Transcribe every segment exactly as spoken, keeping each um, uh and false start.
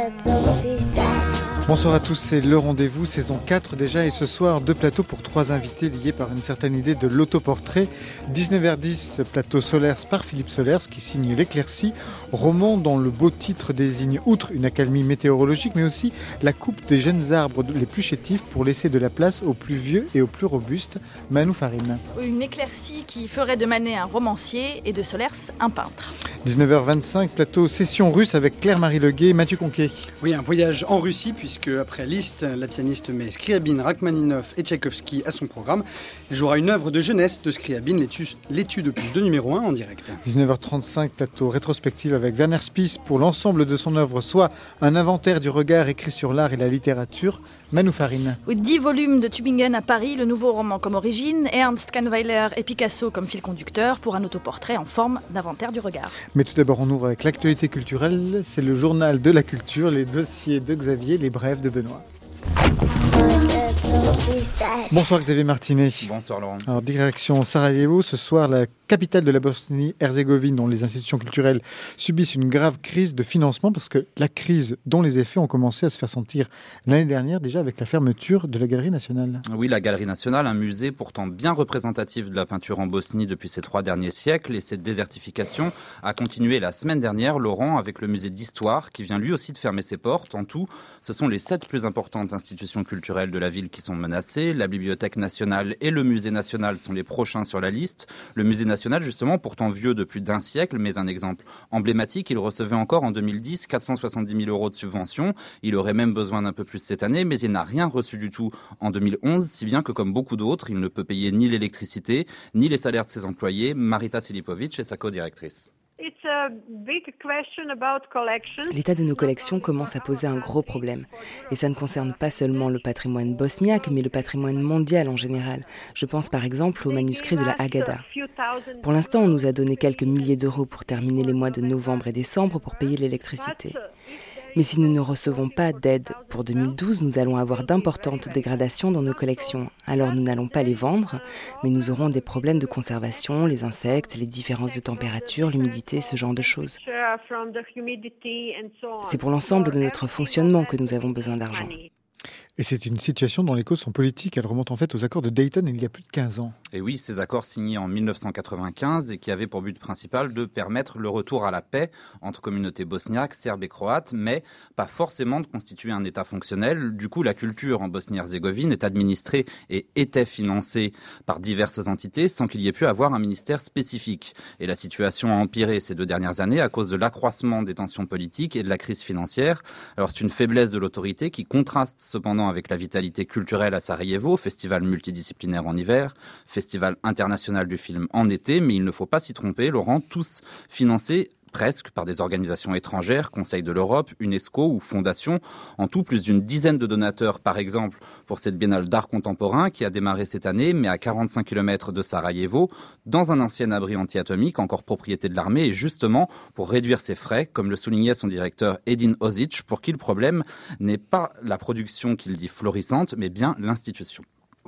Bonsoir à tous, c'est Le Rendez-vous, saison quatre déjà, et ce soir, deux plateaux pour trois invités liés par une certaine idée de l'autoportrait. dix-neuf heures dix, plateau Solers par Philippe Solers, qui signe L'Éclaircie, roman dont le beau titre désigne, outre une accalmie météorologique, mais aussi la coupe des jeunes arbres les plus chétifs pour laisser de la place aux plus vieux et aux plus robustes. Manu Farine. Une éclaircie qui ferait de Manet un romancier et de Solers un peintre. dix-neuf heures vingt-cinq, plateau Session russe avec Claire-Marie Leguet, Mathieu Conquet. Oui, un voyage en Russie, puisque après Liszt, la pianiste met Scriabine, Rachmaninov et Tchaïkovski à son programme. Elle jouera une œuvre de jeunesse de Scriabine, l'étude opus deux numéro un en direct. dix-neuf heures trente-cinq, plateau rétrospective avec Werner Spies pour l'ensemble de son œuvre, soit un inventaire du regard écrit sur l'art et la littérature. Manu Farine. Oui, dix volumes de Tübingen à Paris, le nouveau roman comme origine, Ernst Kahnweiler et Picasso comme fil conducteur pour un autoportrait en forme d'inventaire du regard. Mais tout d'abord, on ouvre avec l'actualité culturelle. C'est le journal de la culture, les dossiers de Xavier, les brèves de Benoît. Bonsoir Xavier Martinet. Bonsoir Laurent. Alors, direction Sarajevo, ce soir, la capitale de la Bosnie-Herzégovine, dont les institutions culturelles subissent une grave crise de financement, parce que la crise dont les effets ont commencé à se faire sentir l'année dernière, déjà avec la fermeture de la Galerie nationale. Oui, la Galerie nationale, un musée pourtant bien représentatif de la peinture en Bosnie depuis ces trois derniers siècles, et cette désertification a continué la semaine dernière, Laurent, avec le musée d'histoire, qui vient lui aussi de fermer ses portes. En tout, ce sont les sept plus importantes institutions culturelles de la ville qui sont menacées. La Bibliothèque nationale et le Musée national sont les prochains sur la liste. Le Musée national, justement, pourtant vieux de plus d'un siècle, mais un exemple emblématique, il recevait encore en deux mille dix quatre cent soixante-dix mille euros de subventions. Il aurait même besoin d'un peu plus cette année, mais il n'a rien reçu du tout en deux mille onze, si bien que, comme beaucoup d'autres, il ne peut payer ni l'électricité, ni les salaires de ses employés. Marita Silipovic est sa co-directrice. L'état de nos collections commence à poser un gros problème. Et ça ne concerne pas seulement le patrimoine bosniaque, mais le patrimoine mondial en général. Je pense par exemple aux manuscrits de la Haggadah. Pour l'instant, on nous a donné quelques milliers d'euros pour terminer les mois de novembre et décembre pour payer l'électricité. Mais si nous ne recevons pas d'aide pour deux mille douze, nous allons avoir d'importantes dégradations dans nos collections. Alors nous n'allons pas les vendre, mais nous aurons des problèmes de conservation, les insectes, les différences de température, l'humidité, ce genre de choses. C'est pour l'ensemble de notre fonctionnement que nous avons besoin d'argent. Et c'est une situation dont les causes sont politiques. Elle remonte en fait aux accords de Dayton il y a plus de quinze ans. Et oui, ces accords signés en mille neuf cent quatre-vingt-quinze et qui avaient pour but principal de permettre le retour à la paix entre communautés bosniaques, serbes et croates, mais pas forcément de constituer un État fonctionnel. Du coup, la culture en Bosnie-Herzégovine est administrée et était financée par diverses entités sans qu'il y ait pu avoir un ministère spécifique. Et la situation a empiré ces deux dernières années à cause de l'accroissement des tensions politiques et de la crise financière. Alors c'est une faiblesse de l'autorité qui contraste cependant avec la vitalité culturelle à Sarajevo, festival multidisciplinaire en hiver, festival international du film en été, mais il ne faut pas s'y tromper, Laurent, tous financés presque par des organisations étrangères, Conseil de l'Europe, UNESCO ou fondations. En tout, plus d'une dizaine de donateurs, par exemple, pour cette biennale d'art contemporain qui a démarré cette année, mais à quarante-cinq kilomètres de Sarajevo, dans un ancien abri anti-atomique, encore propriété de l'armée, et justement pour réduire ses frais, comme le soulignait son directeur Edin Ozic, pour qui le problème n'est pas la production qu'il dit florissante, mais bien l'institution.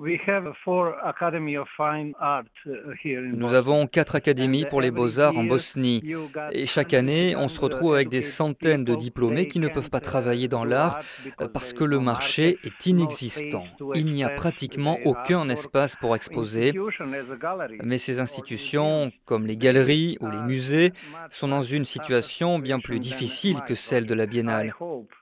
Nous avons quatre académies pour les beaux-arts en Bosnie. Et chaque année, on se retrouve avec des centaines de diplômés qui ne peuvent pas travailler dans l'art parce que le marché est inexistant. Il n'y a pratiquement aucun espace pour exposer. Mais ces institutions, comme les galeries ou les musées, sont dans une situation bien plus difficile que celle de la Biennale.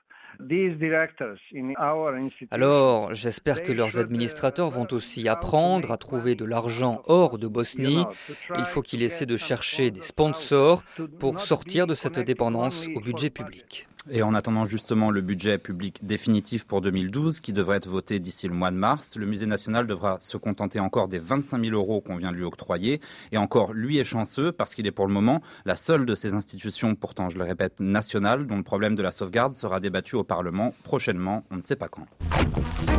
Alors, j'espère que leurs administrateurs vont aussi apprendre à trouver de l'argent hors de Bosnie. Il faut qu'ils essaient de chercher des sponsors pour sortir de cette dépendance au budget public. Et en attendant justement le budget public définitif pour deux mille douze, qui devrait être voté d'ici le mois de mars, le Musée national devra se contenter encore des vingt-cinq mille euros qu'on vient de lui octroyer. Et encore, lui est chanceux parce qu'il est pour le moment la seule de ces institutions, pourtant je le répète, nationales, dont le problème de la sauvegarde sera débattu au Parlement prochainement, on ne sait pas quand.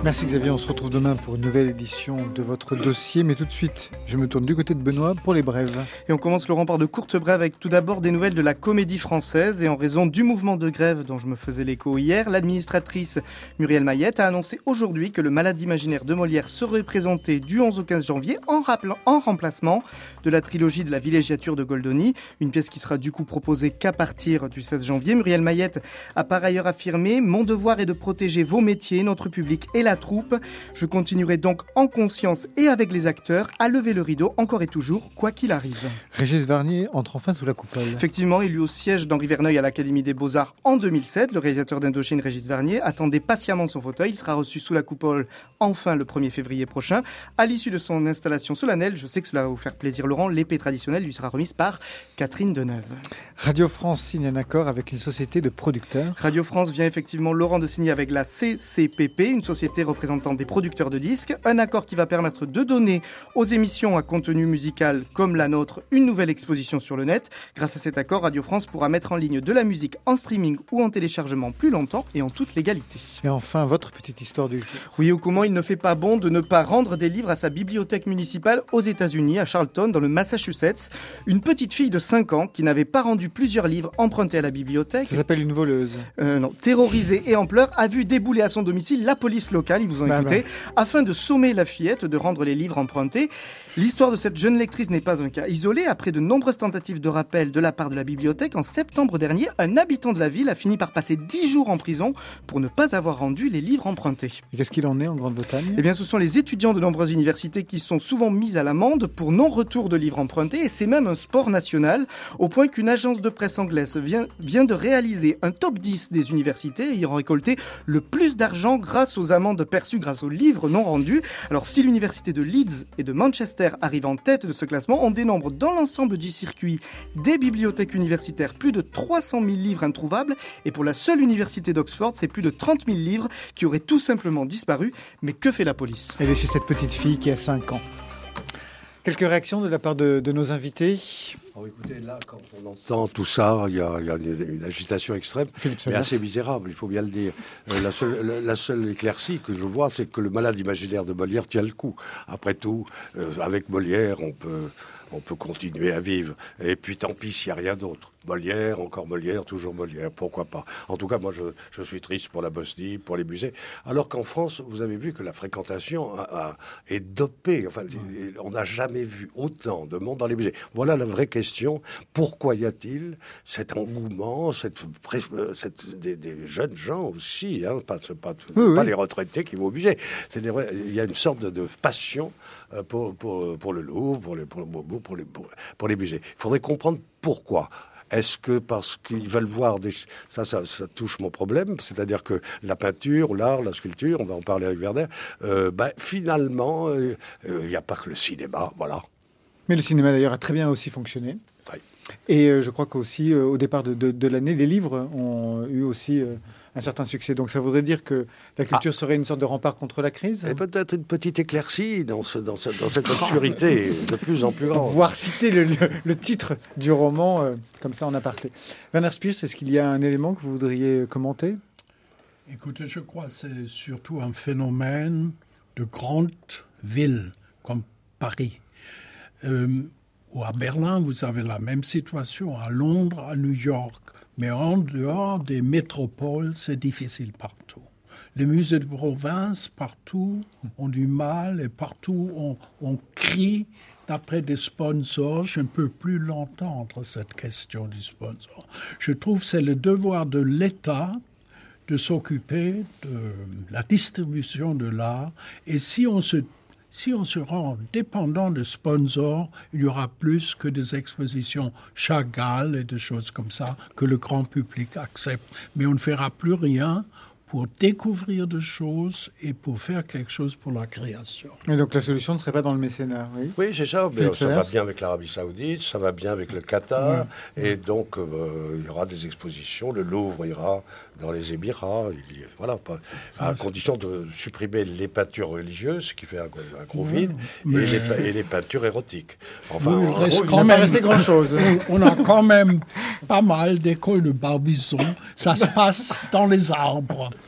Merci Xavier, on se retrouve demain pour une nouvelle édition de votre dossier. Mais tout de suite, je me tourne du côté de Benoît pour les brèves. Et on commence, Laurent, par de courtes brèves avec tout d'abord des nouvelles de la Comédie Française. Et en raison du mouvement de grève dont je me faisais l'écho hier, l'administratrice Muriel Mayette a annoncé aujourd'hui que le Malade imaginaire de Molière serait présenté du onze au quinze janvier en, rappelant, en remplacement de la trilogie de la villégiature de Goldoni. Une pièce qui sera du coup proposée qu'à partir du seize janvier. Muriel Mayette a par ailleurs affirmé « Mon devoir est de protéger vos métiers, notre public et la troupe. Je continuerai donc en conscience et avec les acteurs à lever le rideau encore et toujours, quoi qu'il arrive. » Régis Varnier entre enfin sous la coupole. Effectivement, élu au siège d'Henri Verneuil à l'Académie des Beaux-Arts en deux mille sept, le réalisateur d'Indochine, Régis Varnier, attendait patiemment son fauteuil. Il sera reçu sous la coupole enfin le premier février prochain. À l'issue de son installation solennelle, je sais que cela va vous faire plaisir Laurent, l'épée traditionnelle lui sera remise par Catherine Deneuve. Radio France signe un accord avec une société de producteurs. Radio France vient effectivement, Laurent, de signer avec la C C P P, une société représentant des producteurs de disques, un accord qui va permettre de donner aux émissions à contenu musical comme la nôtre une nouvelle exposition sur le net. Grâce à cet accord, Radio France pourra mettre en ligne de la musique en streaming ou en téléchargement plus longtemps et en toute légalité. Et enfin, votre petite histoire du jour. Oui, ou comment il ne fait pas bon de ne pas rendre des livres à sa bibliothèque municipale aux États-Unis, à Charlton, dans le Massachusetts. Une petite fille de cinq ans qui n'avait pas rendu plusieurs livres empruntés à la bibliothèque. Ça s'appelle une voleuse. Euh, non, terrorisée et en pleurs, a vu débouler à son domicile la police locale, ils vous ont bah écouté, bah. afin de sommer la fillette de rendre les livres empruntés. L'histoire de cette jeune lectrice n'est pas un cas isolé. Après de nombreuses tentatives de rappel de la part de la bibliothèque, en septembre dernier, un habitant de la ville a fini par passer dix jours en prison pour ne pas avoir rendu les livres empruntés. Et qu'est-ce qu'il en est en Grande-Bretagne ? Eh bien, ce sont les étudiants de nombreuses universités qui sont souvent mis à l'amende pour non-retour de livres empruntés, et c'est même un sport national, au point qu'une agence de presse anglaise vient, vient de réaliser un top dix des universités ayant récolté le plus d'argent grâce aux amendes perçues grâce aux livres non rendus. Alors, si l'université de Leeds et de Manchester arrive en tête de ce classement, on dénombre dans l'ensemble du circuit des bibliothèques universitaires plus de trois cent mille livres introuvables, et pour la seule université d'Oxford, c'est plus de trente mille livres qui auraient tout simplement disparu. Mais que fait la police ? Elle est chez cette petite fille qui a cinq ans. Quelques réactions de la part de, de nos invités ? Oh, écoutez, là, quand on entend tout ça, il y a, il y a une, une agitation extrême, mais assez misérable, il faut bien le dire. Euh, la, seule, la, la seule éclaircie que je vois, c'est que le Malade imaginaire de Molière tient le coup. Après tout, euh, avec Molière, on peut... on peut continuer à vivre. Et puis tant pis s'il n'y a rien d'autre. Molière, encore Molière, toujours Molière, pourquoi pas. En tout cas, moi, je, je suis triste pour la Bosnie, pour les musées. Alors qu'en France, vous avez vu que la fréquentation a, a, est dopée. Enfin, mmh. on n'a jamais vu autant de monde dans les musées. Voilà la vraie question. Pourquoi y a-t-il cet engouement, cette, cette, des, des jeunes gens aussi, hein, pas, pas, oui, pas oui. les retraités qui vont au musée. C'est des vrais, il y a une sorte de, de passion pour, pour, pour le Louvre, pour les, pour, le, pour, les, pour, pour les musées. Il faudrait comprendre pourquoi. Est-ce que parce qu'ils veulent voir des... Ça, ça, ça touche mon problème, c'est-à-dire que la peinture, l'art, la sculpture, on va en parler avec Werner, euh, ben, finalement, il euh, n'y euh, a pas que le cinéma, voilà. Mais le cinéma, d'ailleurs, a très bien aussi fonctionné. Oui. Et euh, je crois qu'aussi, euh, au départ de, de, de l'année, les livres ont eu aussi... Euh, un certain succès. Donc ça voudrait dire que la culture ah. serait une sorte de rempart contre la crise. Et peut-être une petite éclaircie dans, ce, dans, ce, dans cette obscurité de plus en plus grande. Voir citer le, le, le titre du roman euh, comme ça en aparté. Werner Spiers, est-ce qu'il y a un élément que vous voudriez commenter ? Écoutez, je crois que c'est surtout un phénomène de grandes villes comme Paris. Euh, ou à Berlin, vous avez la même situation, à Londres, à New York. Mais en dehors des métropoles, c'est difficile partout. Les musées de province, partout, ont du mal et partout, on, on crie d'après des sponsors. Je ne peux plus l'entendre, cette question du sponsor. Je trouve que c'est le devoir de l'État de s'occuper de la distribution de l'art. Et si on se Si on se rend dépendant de sponsors, il y aura plus que des expositions Chagall et des choses comme ça que le grand public accepte. Mais on ne fera plus rien pour découvrir des choses et pour faire quelque chose pour la création. Et donc la solution ne serait pas dans le mécénat, oui ? Oui, c'est ça. Mais ça va bien avec l'Arabie Saoudite, ça va bien avec le Qatar. Ouais. Et donc, euh, il y aura des expositions. Le Louvre ira dans les Émirats. Il y, voilà, pas, à condition de supprimer les peintures religieuses, ce qui fait un, un gros ouais, vide, mais... et, les, et les peintures érotiques. Enfin, oui, il, reste gros, quand il même, pas resté grand-chose. On a quand même pas mal d'écoles de Barbizon. Ça se passe dans les arbres.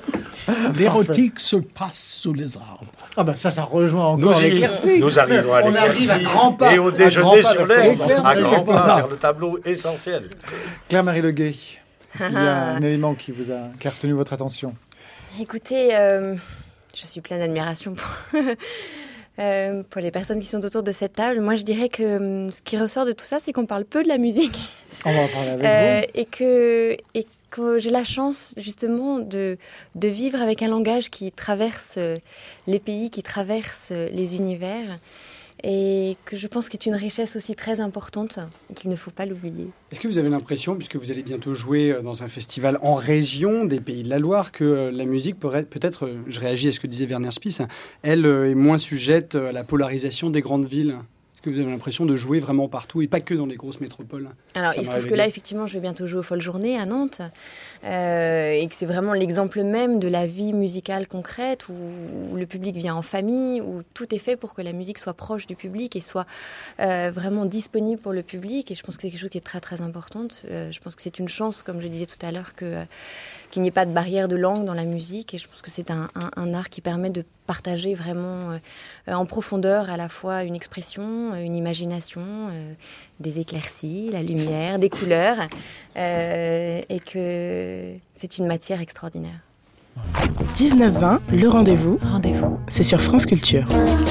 L'érotique se passe sous les arbres. Ah ben ça, ça rejoint encore Nous, l'éclaircie. nous arrivons à On l'éclaircie. arrive à grands pas. Et au à déjeuner grands pas sur vers l'herbe, l'éclaircie. à grands pas vers le tableau essentiel. Claire-Marie Leguet, est-ce qu'il y a un élément qui vous a, qui a retenu votre attention? Écoutez, euh, je suis pleine d'admiration pour, euh, pour les personnes qui sont autour de cette table. Moi, je dirais que euh, ce qui ressort de tout ça, c'est qu'on parle peu de la musique. On va en parler avec euh, vous. Et que, et que j'ai la chance, justement, de, de vivre avec un langage qui traverse les pays, qui traverse les univers. Et que je pense qu'il est une richesse aussi très importante, qu'il ne faut pas l'oublier. Est-ce que vous avez l'impression, puisque vous allez bientôt jouer dans un festival en région des Pays de la Loire, que la musique pourrait peut-être, je réagis à ce que disait Werner Spies, elle est moins sujette à la polarisation des grandes villes? Est-ce que vous avez l'impression de jouer vraiment partout et pas que dans les grosses métropoles? Alors, il se trouve que là, effectivement, je vais bientôt jouer aux Folles Journées à Nantes euh, et que c'est vraiment l'exemple même de la vie musicale concrète où, où le public vient en famille, où tout est fait pour que la musique soit proche du public et soit euh, vraiment disponible pour le public. Et je pense que c'est quelque chose qui est très, très important. Euh, je pense que c'est une chance, comme je disais tout à l'heure, que, euh, qu'il n'y ait pas de barrière de langue dans la musique. Et je pense que c'est un, un, un art qui permet de partager vraiment euh, en profondeur à la fois une expression, une imagination, euh, des éclaircies, la lumière, des couleurs, euh, et que c'est une matière extraordinaire. dix-neuf vingt, le rendez-vous. Rendez-vous. C'est sur France Culture.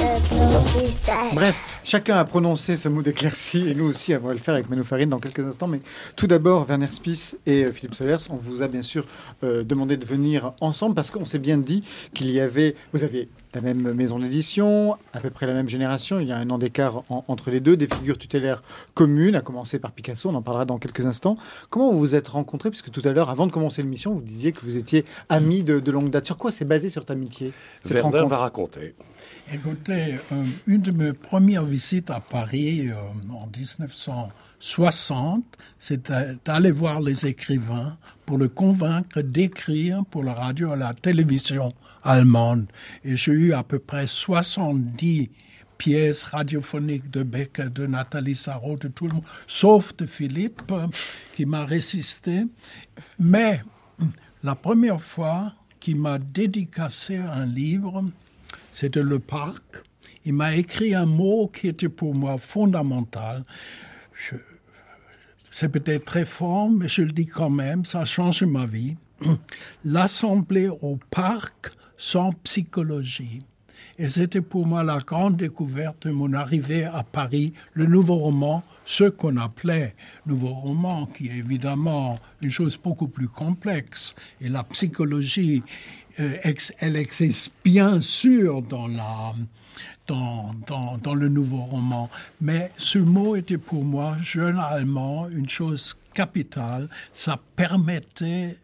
Bref, chacun a prononcé ce mot d'éclaircie et nous aussi, on va le faire avec Manou Farine dans quelques instants. Mais tout d'abord, Werner Spies et Philippe Solers, on vous a bien sûr euh, demandé de venir ensemble parce qu'on s'est bien dit qu'il y avait... Vous avez la même maison d'édition, à peu près la même génération, il y a un an d'écart en, entre les deux, des figures tutélaires communes, à commencer par Picasso, on en parlera dans quelques instants. Comment vous vous êtes rencontrés? Puisque tout à l'heure, avant de commencer l'émission, vous disiez que vous étiez amis de, de longue date. Sur quoi c'est basé cette amitié, cette Werner rencontre? va raconter. Écoutez, euh, une de mes premières visites à Paris euh, en dix-neuf cent soixante, c'est d'aller voir les écrivains pour le convaincre d'écrire pour la radio et la télévision allemande. Et j'ai eu à peu près soixante-dix pièces radiophoniques de Becker, de Nathalie Sarraute, de tout le monde, sauf de Philippe, euh, qui m'a résisté. Mais la première fois qu'il m'a dédicacé un livre, c'était Le Parc. Il m'a écrit un mot qui était pour moi fondamental. Je, c'est peut-être très fort, mais je le dis quand même, ça a changé ma vie. L'assemblée au parc sans psychologie. Et c'était pour moi la grande découverte de mon arrivée à Paris, le nouveau roman, ce qu'on appelait nouveau roman, qui est évidemment une chose beaucoup plus complexe. Et la psychologie, euh, ex, elle existe bien sûr dans la... Dans, dans, dans le nouveau roman. Mais ce mot était pour moi, jeune Allemand, une chose capitale. Ça permettait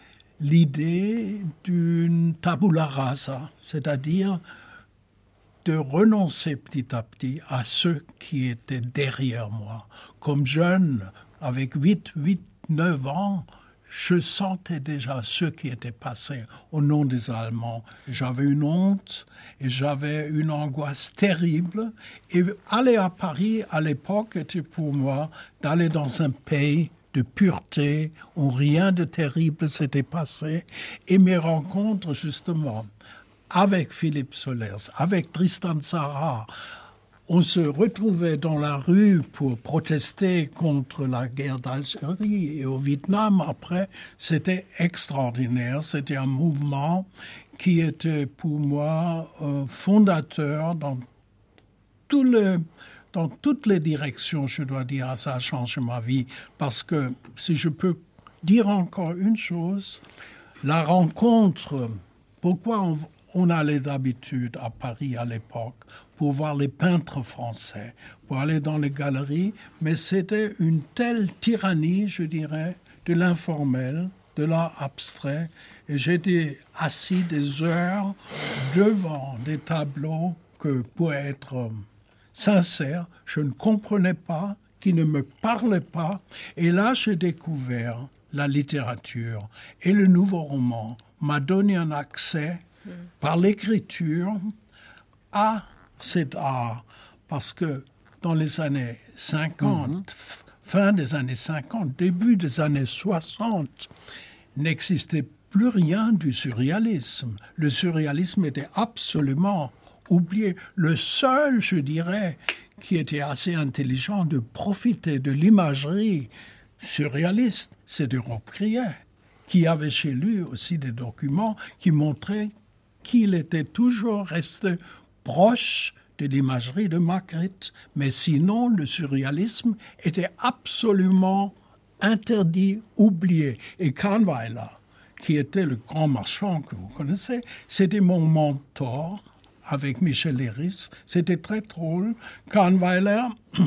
l'idée d'une tabula rasa, c'est-à-dire de renoncer petit à petit à ce qui était derrière moi. Comme jeune, avec huit, huit, neuf ans, je sentais déjà ce qui était passé au nom des Allemands. J'avais une honte et j'avais une angoisse terrible. Et aller à Paris, à l'époque, était pour moi d'aller dans un pays de pureté où rien de terrible s'était passé. Et mes rencontres, justement, avec Philippe Solers, avec Tristan Tzara, on se retrouvait dans la rue pour protester contre la guerre d'Algérie et au Vietnam. Après, c'était extraordinaire. C'était un mouvement qui était pour moi euh, fondateur dans, tout le, dans toutes les directions, je dois dire. Ça a changé ma vie. Parce que, si je peux dire encore une chose, la rencontre, pourquoi on, on allait d'habitude à Paris à l'époque pour voir les peintres français, pour aller dans les galeries, mais c'était une telle tyrannie, je dirais, de l'informel, de l'art abstrait, et j'étais assis des heures devant des tableaux que, pour être sincère, je ne comprenais pas, qui ne me parlaient pas, et là j'ai découvert la littérature, et le nouveau roman m'a donné un accès mmh. par l'écriture à cet art, parce que dans les années cinquante, mmh. f- fin des années cinquante, début des années soixante, n'existait plus rien du surréalisme. Le surréalisme était absolument oublié. Le seul, je dirais, qui était assez intelligent de profiter de l'imagerie surréaliste, c'est Europe Krier, qui avait chez lui aussi des documents qui montraient qu'il était toujours resté proche de l'imagerie de Magritte. Mais sinon, le surréalisme était absolument interdit, oublié. Et Kahnweiler, qui était le grand marchand que vous connaissez, c'était mon mentor avec Michel Leiris. C'était très drôle. Kahnweiler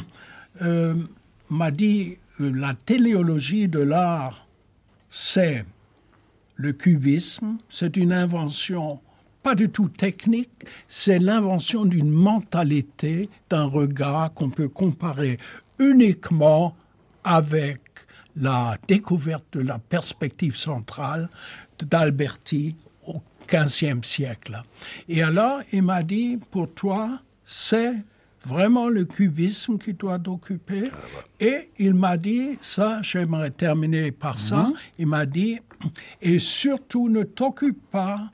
euh, m'a dit euh, la téléologie de l'art, c'est le cubisme, c'est une invention pas du tout technique, c'est l'invention d'une mentalité, d'un regard qu'on peut comparer uniquement avec la découverte de la perspective centrale d'Alberti au quinzième siècle. Et alors, il m'a dit, pour toi, c'est vraiment le cubisme qui doit t'occuper. Et il m'a dit, ça, j'aimerais terminer par ça, mmh. il m'a dit, et surtout ne t'occupe pas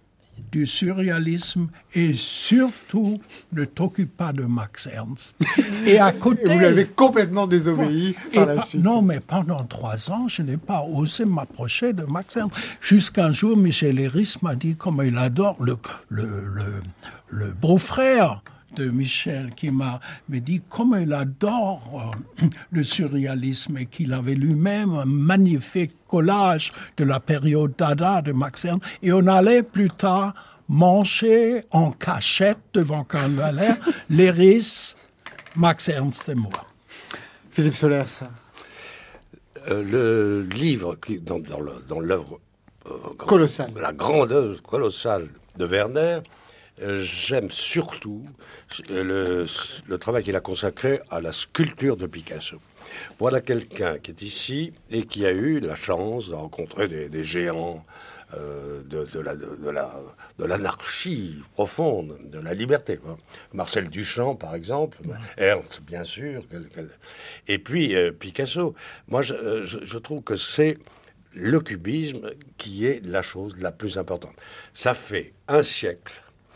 du surréalisme et surtout ne t'occupe pas de Max Ernst. Et à côté... Et vous l'avez complètement désobéi par la pa- suite. Non, mais pendant trois ans, je n'ai pas osé m'approcher de Max Ernst. Jusqu'un jour, Michel Leiris m'a dit comment il adore le, le, le, le beau-frère de Michel, qui m'a me dit comment il adore euh, le surréalisme et qu'il avait lui-même un magnifique collage de la période Dada de Max Ernst. Et on allait plus tard manger en cachette devant Kahnweiler, Leiris, Max Ernst et moi. Philippe Solers. Euh, le livre, qui, dans, dans, le, dans l'œuvre euh, colossale, la grande œuvre colossale de Werner, Euh, j'aime surtout le, le travail qu'il a consacré à la sculpture de Picasso. Voilà quelqu'un qui est ici et qui a eu la chance de rencontrer des, des géants euh, de, de, la, de, de, la, de l'anarchie profonde, de la liberté. Quoi. Marcel Duchamp, par exemple, ouais. Ernst, bien sûr. Quel, quel... Et puis euh, Picasso. Moi, je, je, je trouve que c'est le cubisme qui est la chose la plus importante. Ça fait un siècle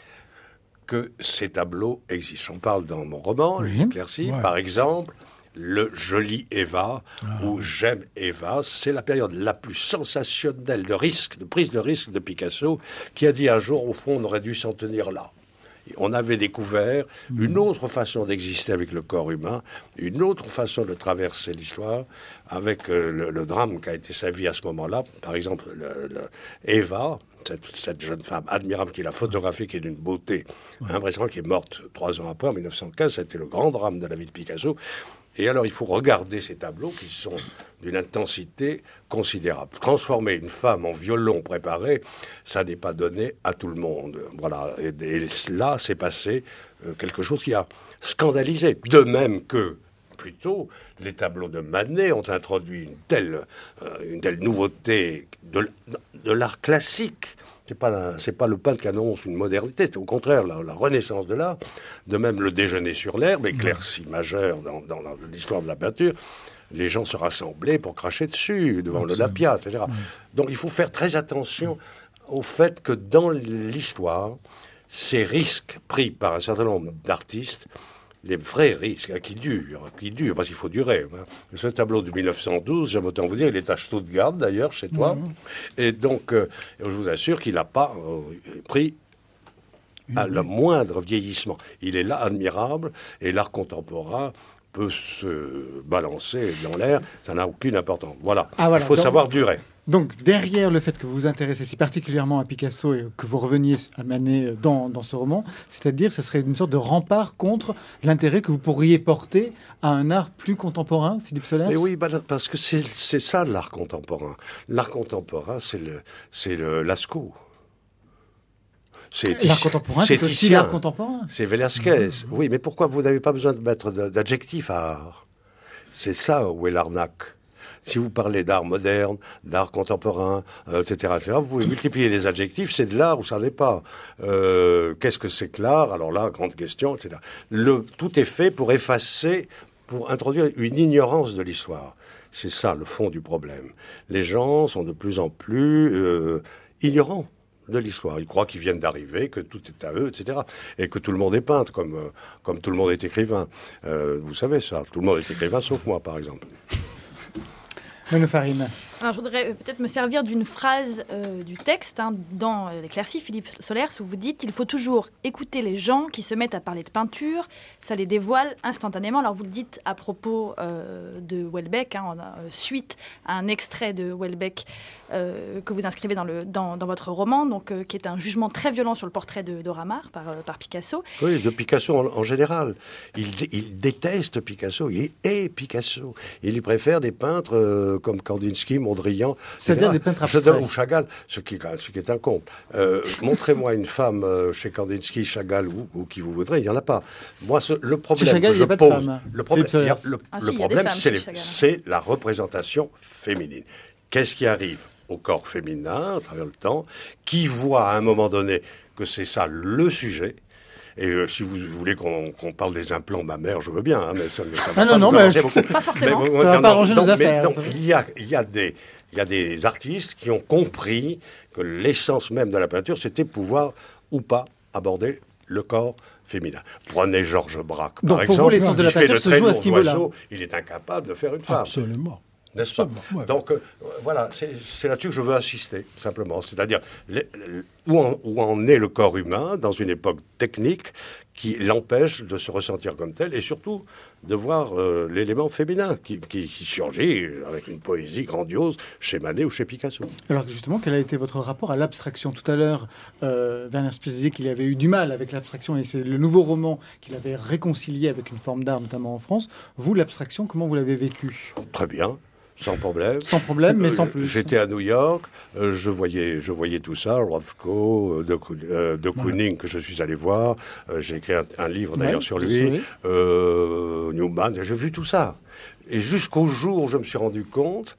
que ces tableaux existent. J'en parle dans mon roman, oui. L'éclaircie, ouais. Par exemple, le joli Eva, ah. où j'aime Eva, c'est la période la plus sensationnelle de risque, de prise de risque de Picasso, qui a dit un jour, au fond, on aurait dû s'en tenir là. On avait découvert mmh. une autre façon d'exister avec le corps humain, une autre façon de traverser l'histoire, avec euh, le, le drame qu'a été sa vie à ce moment-là. Par exemple, le, le Eva, cette, cette jeune femme admirable qui l'a photographiée, qui est d'une beauté ouais. impressionnante, qui est morte trois ans après, en mille neuf cent quinze, c'était le grand drame de la vie de Picasso. Et alors, il faut regarder ces tableaux qui sont d'une intensité considérable. Transformer une femme en violon préparé, ça n'est pas donné à tout le monde. Voilà. Et, et là, c'est passé euh, quelque chose qui a scandalisé. De même que, plutôt, les tableaux de Manet ont introduit une telle, euh, une telle nouveauté de, de l'art classique. C'est pas, c'est pas le peintre qui annonce une modernité, c'est au contraire la, la renaissance de l'art. De même, le déjeuner sur l'herbe, éclaircie majeure dans, dans la, l'histoire de la peinture. Les gens se rassemblaient pour cracher dessus, devant l'Olympia, et cetera. Donc il faut faire très attention au fait que dans l'histoire, ces risques pris par un certain nombre d'artistes, les vrais risques, hein, qui durent, qui durent, parce qu'il faut durer. Hein. Ce tableau de mille neuf cent douze, j'aime autant vous dire, il est à Stuttgart, d'ailleurs, chez toi. Mmh. Et donc, euh, je vous assure qu'il n'a pas euh, pris mmh. à le moindre vieillissement. Il est là, admirable, et l'art contemporain peut se balancer dans l'air, ça n'a aucune importance. Voilà, ah, voilà. Il faut donc, savoir durer. Donc, derrière le fait que vous vous intéressez si particulièrement à Picasso et que vous reveniez à Manet dans, dans ce roman, c'est-à-dire ce serait une sorte de rempart contre l'intérêt que vous pourriez porter à un art plus contemporain, Philippe Solers ? Mais oui, bah, parce que c'est, c'est ça l'art contemporain. L'art contemporain, c'est, le, c'est le Lascaux. C'est l'art contemporain, c'est, c'est aussi l'art contemporain. C'est Velázquez. Mmh. Oui, mais pourquoi vous n'avez pas besoin de mettre d'adjectifs à art ? C'est ça où est l'arnaque. Si vous parlez d'art moderne, d'art contemporain, euh, et cetera, et cetera, vous pouvez multiplier les adjectifs, c'est de l'art ou ça n'est pas. Euh, qu'est-ce que c'est que l'art ? Alors là, grande question, et cetera. Le, tout est fait pour effacer, pour introduire une ignorance de l'histoire. C'est ça le fond du problème. Les gens sont de plus en plus euh, ignorants de l'histoire. Ils croient qu'ils viennent d'arriver, que tout est à eux, et cetera. Et que tout le monde est peintre, comme, euh, comme tout le monde est écrivain. Euh, vous savez ça, tout le monde est écrivain, sauf moi, par exemple. Mano Farine. Alors, je voudrais peut-être me servir d'une phrase euh, du texte hein, dans euh, l'éclaircie, Philippe Solers, où vous dites qu'il faut toujours écouter les gens qui se mettent à parler de peinture, ça les dévoile instantanément. Alors, vous le dites à propos euh, de Houellebecq, hein, euh, suite à un extrait de Houellebecq euh, que vous inscrivez dans, le, dans, dans votre roman, donc, euh, qui est un jugement très violent sur le portrait de, de Ramar par, euh, par Picasso. Oui, de Picasso en, en général. Il, il déteste Picasso, il est Picasso. Il lui préfère des peintres euh, comme Kandinsky, Mondrian, c'est-à-dire des peintres abstraits. Ou Chagall, ce qui, ce qui est un comble. Euh, montrez-moi une femme euh, chez Kandinsky, Chagall ou, ou qui vous voudrez, il n'y en a pas. Moi, ce, le problème chez Chagall, que je il n'y a pas pose, de femme. le problème, il y a, le, ah, le si, problème, femmes, c'est, les, c'est la représentation féminine. Qu'est-ce qui arrive au corps féminin à travers le temps, qui voit à un moment donné que c'est ça le sujet? Et euh, si vous voulez qu'on, qu'on parle des implants mammaires, je veux bien, hein, mais ça ne ah non, non, mais c'est pas forcément. Mais, ça ne va pas arranger nos affaires. Donc, il y a, il y a des, il y a des artistes qui ont compris que l'essence même de la peinture, c'était pouvoir ou pas aborder le corps féminin. Prenez Georges Braque, par donc, exemple. Pour vous, l'essence de la peinture se joue à ce niveau-là. Oiseaux, il est incapable de faire une femme. Absolument. N'est-ce pas? Ouais. Donc, euh, voilà, c'est, c'est là-dessus que je veux insister, simplement. C'est-à-dire, les, où, en, où en est le corps humain dans une époque technique qui l'empêche de se ressentir comme tel et surtout de voir euh, l'élément féminin qui, qui, qui surgit avec une poésie grandiose chez Manet ou chez Picasso. Alors justement, quel a été votre rapport à l'abstraction? Tout à l'heure, euh, Werner Spitz disait qu'il avait eu du mal avec l'abstraction et c'est le nouveau roman qu'il avait réconcilié avec une forme d'art, notamment en France. Vous, l'abstraction, comment vous l'avez vécu? Très bien. Sans problème. Sans problème, mais sans plus. J'étais à New York, euh, je, voyais, je voyais tout ça, Rothko, de, euh, de Kooning, ouais. que je suis allé voir. Euh, j'ai écrit un, un livre d'ailleurs ouais, sur lui. Euh, Newman, j'ai vu tout ça. Et jusqu'au jour où je me suis rendu compte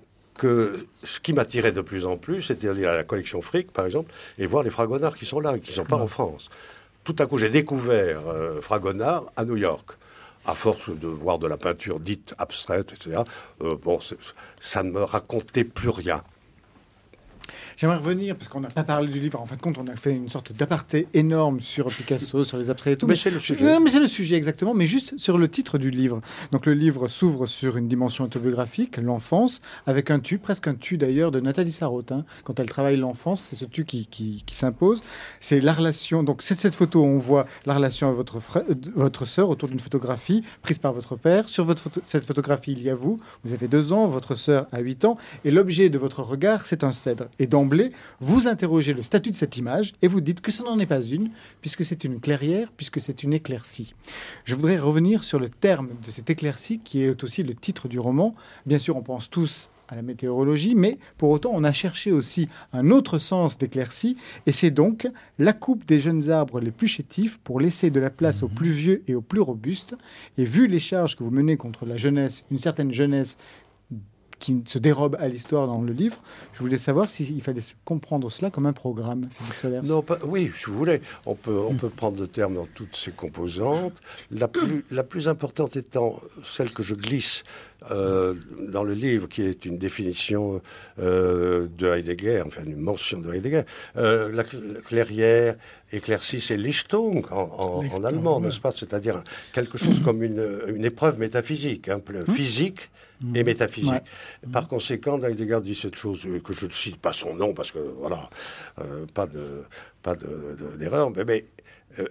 que ce qui m'attirait de plus en plus, c'était aller à la collection Frick, par exemple, et voir les Fragonard qui sont là, qui ne sont pas ouais. en France. Tout à coup, j'ai découvert euh, Fragonard à New York. À force de voir de la peinture dite abstraite, et cetera, euh, bon, ça ne me racontait plus rien. J'aimerais revenir, parce qu'on n'a pas parlé du livre, en fin de compte, on a fait une sorte d'aparté énorme sur Picasso, sur les abstraits et tout. Mais, mais c'est le sujet. Euh, mais c'est le sujet, exactement, mais juste sur le titre du livre. Donc le livre s'ouvre sur une dimension autobiographique, l'enfance, avec un tu, presque un tu d'ailleurs, de Nathalie Sarraute. Hein. Quand elle travaille l'enfance, c'est ce tu qui, qui, qui s'impose. C'est la relation, donc c'est cette photo où on voit la relation avec votre, frère, euh, votre sœur autour d'une photographie prise par votre père. Sur votre photo, cette photographie, il y a vous, vous avez deux ans, votre sœur a huit ans, et l'objet de votre regard, c'est un cèdre. Et donc, vous interrogez le statut de cette image et vous dites que ce n'en est pas une, puisque c'est une clairière, puisque c'est une éclaircie. Je voudrais revenir sur le terme de cette éclaircie, qui est aussi le titre du roman. Bien sûr, on pense tous à la météorologie, mais pour autant, on a cherché aussi un autre sens d'éclaircie, et c'est donc la coupe des jeunes arbres les plus chétifs pour laisser de la place aux plus vieux et aux plus robustes. Et vu les charges que vous menez contre la jeunesse, une certaine jeunesse qui se dérobe à l'histoire dans le livre, je voulais savoir s'il fallait comprendre cela comme un programme, Philippe Solers. Non, pas, oui, si vous voulez. On peut, on peut prendre le terme dans toutes ses composantes. La plus, la plus importante étant celle que je glisse euh, dans le livre, qui est une définition euh, de Heidegger, enfin une mention de Heidegger. Euh, la, la clairière, éclaircie, c'est Lichtung en, en, en allemand, n'est-ce pas? C'est-à-dire quelque chose comme une, une épreuve métaphysique, hein, physique et métaphysique. Ouais. Par conséquent, Heidegger dit cette chose que je ne cite pas son nom parce que voilà, euh, pas de pas de, de, d'erreur, mais, mais euh,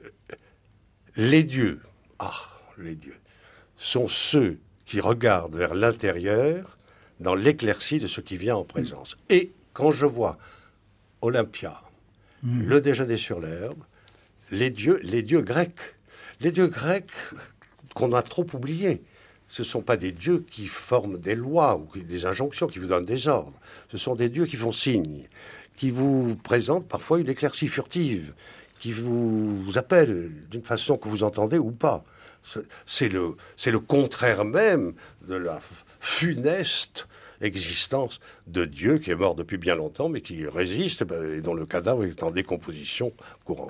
les dieux, ah, les dieux, sont ceux qui regardent vers l'intérieur dans l'éclaircie de ce qui vient en présence. Mmh. Et quand je vois Olympia, mmh. le déjeuner sur l'herbe, les dieux, les dieux grecs, les dieux grecs qu'on a trop oubliés. Ce ne sont pas des dieux qui forment des lois ou des injonctions, qui vous donnent des ordres. Ce sont des dieux qui font signe, qui vous présentent parfois une éclaircie furtive, qui vous appellent d'une façon que vous entendez ou pas. C'est le, c'est le contraire même de la funeste existence de Dieu qui est mort depuis bien longtemps, mais qui résiste et dont le cadavre est en décomposition courante.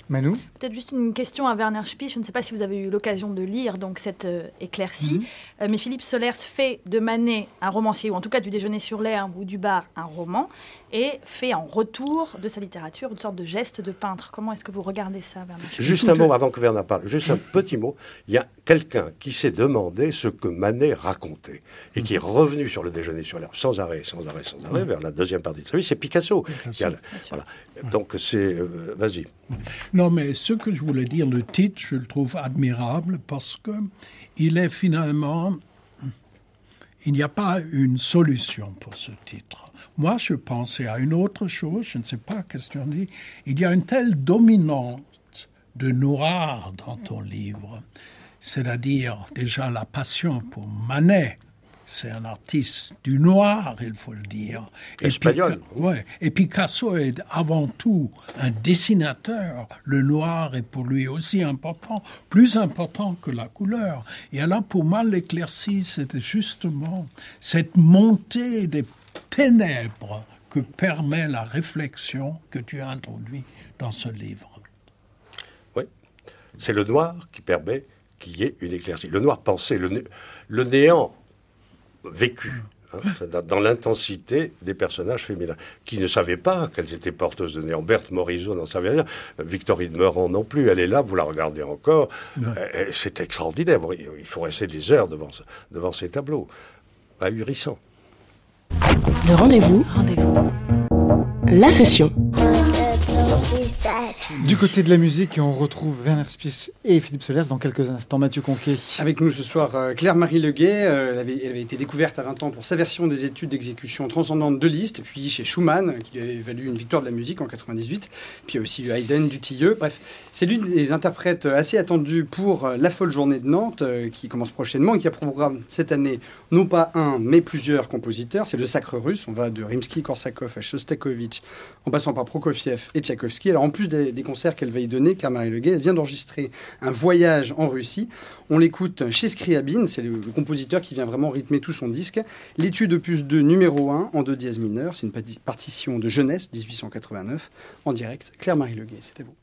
Manu ? Peut-être juste une question à Werner Spies. Je ne sais pas si vous avez eu l'occasion de lire donc, cette euh, éclaircie. Mm-hmm. Euh, mais Philippe Solers fait de Manet un romancier, ou en tout cas du Déjeuner sur l'herbe ou du bar un roman, et fait en retour de sa littérature une sorte de geste de peintre. Comment est-ce que vous regardez ça, Werner Spies ? Juste un mot avant que Werner parle, juste un petit mot. Il y a quelqu'un qui s'est demandé ce que Manet racontait et qui est revenu sur le Déjeuner sur l'herbe sans arrêt, sans arrêt, sans arrêt, vers la deuxième partie de sa vie, c'est Picasso. Picasso. A, voilà. Donc c'est... Euh, vas-y. Non, mais ce que je voulais dire, le titre, je le trouve admirable parce qu'il est finalement... Il n'y a pas une solution pour ce titre. Moi, je pensais à une autre chose, je ne sais pas qu'est-ce que tu en dis. Il y a une telle dominante de noir dans ton livre, c'est-à-dire déjà la passion pour Manet. C'est un artiste du noir, il faut le dire. Espagnol. Et, Pica- ouais. Et Picasso est avant tout un dessinateur. Le noir est pour lui aussi important, plus important que la couleur. Et alors, pour moi, l'éclaircie, c'était justement cette montée des ténèbres que permet la réflexion que tu as introduite dans ce livre. Oui, c'est le noir qui permet qu'il y ait une éclaircie. Le noir pensé, le, né- le néant vécu, hein, dans l'intensité des personnages féminins, qui ne savaient pas qu'elles étaient porteuses de néant. Berthe Morisot n'en savait rien, Victorine Meurant non plus, elle est là, vous la regardez encore, ouais. C'est extraordinaire, il faut rester des heures devant, devant ces tableaux, ahurissants. Le rendez-vous, rendez-vous, la session. Du côté de la musique, on retrouve Werner Spies et Philippe Solers dans quelques instants. Mathieu Conquet. Avec nous ce soir, euh, Claire-Marie Leguet. Euh, elle, avait, elle avait été découverte à vingt ans pour sa version des études d'exécution transcendante de Liszt, puis chez Schumann, qui lui avait valu une victoire de la musique en quatre-vingt-dix-huit. Puis il y a aussi eu Haydn, Dutilleux. Bref, c'est l'une des interprètes assez attendues pour euh, la folle journée de Nantes, euh, qui commence prochainement et qui a pour programme cette année non pas un, mais plusieurs compositeurs. C'est le Sacre russe. On va de Rimsky-Korsakov à Shostakovich, en passant par Prokofiev et Tchaïkovski. Alors en plus des, des concerts qu'elle va y donner, Claire-Marie Leguet, elle vient d'enregistrer un voyage en Russie. On l'écoute chez Scriabine, c'est le, le compositeur qui vient vraiment rythmer tout son disque. L'étude opus deux numéro un en do dièse mineur, c'est une partition de jeunesse dix-huit cent quatre-vingt-neuf, en direct. Claire-Marie Leguet, c'était vous.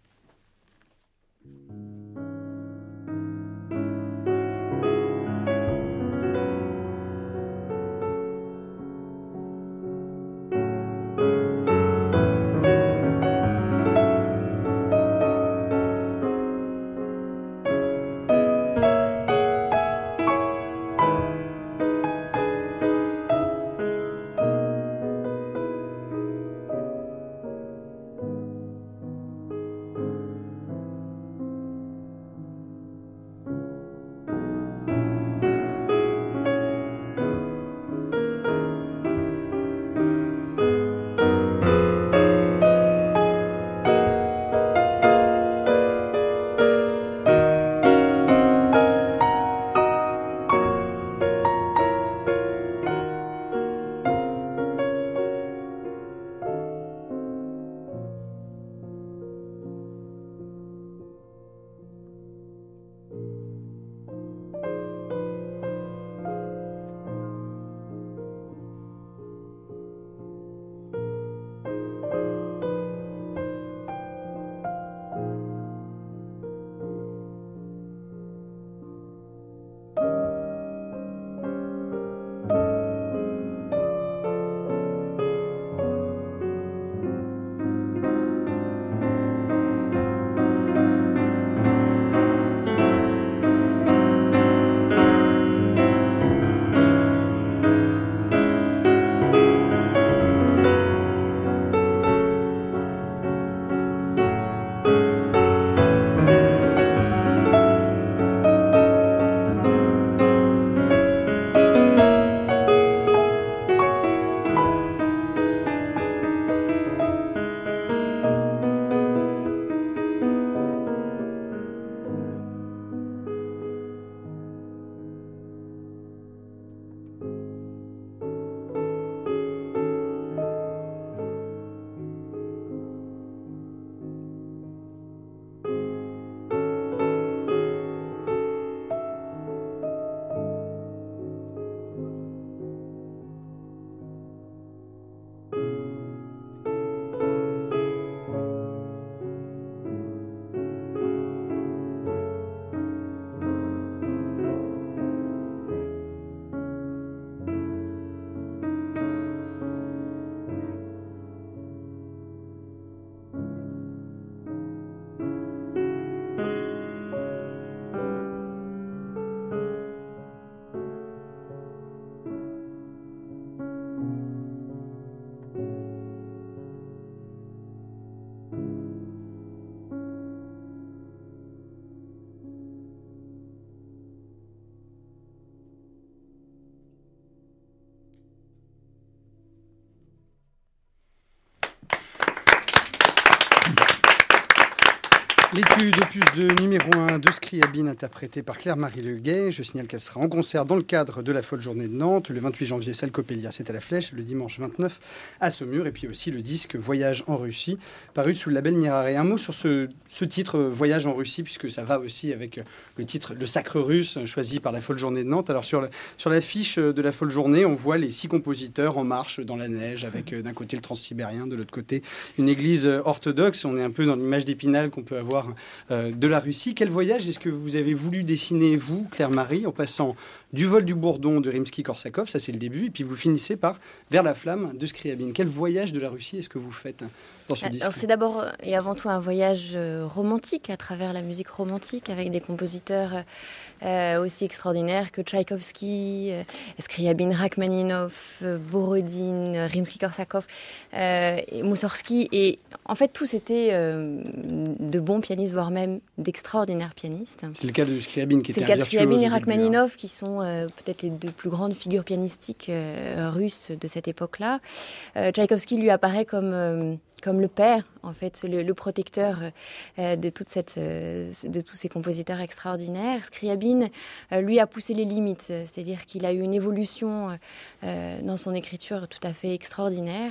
L'étude opus de numéro un de Scriabine, interprétée par Claire-Marie Leguet. Je signale qu'elle sera en concert dans le cadre de la Folle Journée de Nantes, le vingt-huit janvier, salle Coppelia, c'est à la Flèche, le dimanche vingt-neuf à Saumur, et puis aussi le disque Voyage en Russie, paru sous le label Mirare. Un mot sur ce, ce titre Voyage en Russie, puisque ça va aussi avec le titre Le Sacre Russe, choisi par la Folle Journée de Nantes. Alors sur, la, sur l'affiche de la Folle Journée, on voit les six compositeurs en marche dans la neige, avec d'un côté le Transsibérien, de l'autre côté une église orthodoxe. On est un peu dans l'image d'Épinal qu'on peut avoir euh, de la Russie. Quel voyage est-ce que vous avez voulu dessiner, vous, Claire-Marie, en passant du vol du Bourdon de Rimsky-Korsakov, ça c'est le début, et puis vous finissez par Vers la flamme de Scriabine. Quel voyage de la Russie est-ce que vous faites dans ce disque ? Alors c'est d'abord et avant tout un voyage romantique à travers la musique romantique, avec des compositeurs euh, aussi extraordinaires que Tchaïkovski, euh, Scriabine, Rachmaninov, euh, Borodine, Rimsky-Korsakov, euh, et Moussorgsky. Et en fait, tous étaient euh, de bons pianistes, voire même d'extraordinaires pianistes. C'est le cas de Scriabine qui C'est était un virtuose. C'est le cas de Scriabine et Rachmaninov, hein, qui sont euh, peut-être les deux plus grandes figures pianistiques euh, russes de cette époque-là. Euh, Tchaïkovski lui apparaît comme... Euh, comme le père, en fait, le, le protecteur euh, de, toute cette, euh, de tous ces compositeurs extraordinaires. Scriabine, euh, lui, a poussé les limites, c'est-à-dire qu'il a eu une évolution euh, dans son écriture tout à fait extraordinaire,